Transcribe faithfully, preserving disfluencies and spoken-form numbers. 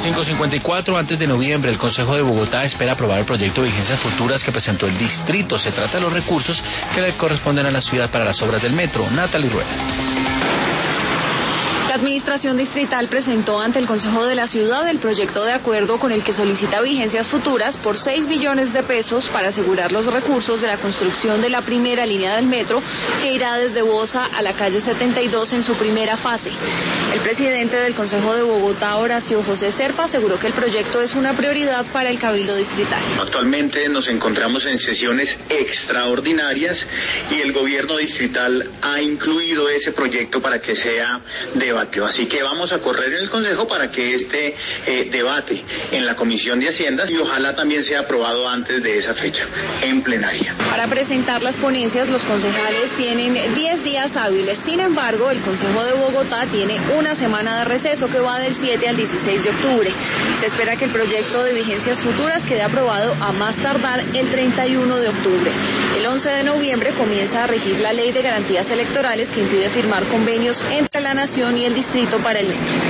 cinco cincuenta y cuatro, antes de noviembre, el Consejo de Bogotá espera aprobar el proyecto de vigencias futuras que presentó el distrito. Se trata de los recursos que le corresponden a la ciudad para las obras del metro. Natalie Rueda. La Administración Distrital presentó ante el Consejo de la Ciudad el proyecto de acuerdo con el que solicita vigencias futuras por seis billones de pesos para asegurar los recursos de la construcción de la primera línea del metro que irá desde Bosa a la calle setenta y dos en su primera fase. El presidente del Consejo de Bogotá, Horacio José Serpa, aseguró que el proyecto es una prioridad para el Cabildo Distrital. Actualmente nos encontramos en sesiones extraordinarias y el gobierno distrital ha incluido ese proyecto para que sea debatido. Así que vamos a correr en el Consejo para que este eh, debate en la Comisión de Hacienda y ojalá también sea aprobado antes de esa fecha en plenaria. Para presentar las ponencias, los concejales tienen diez días hábiles. Sin embargo, el Consejo de Bogotá tiene una semana de receso que va del siete al dieciséis de octubre. Se espera que el proyecto de vigencias futuras quede aprobado a más tardar el treinta y uno de octubre. El once de noviembre comienza a regir la Ley de Garantías Electorales que impide firmar convenios entre la Nación y el Distrito para el metro.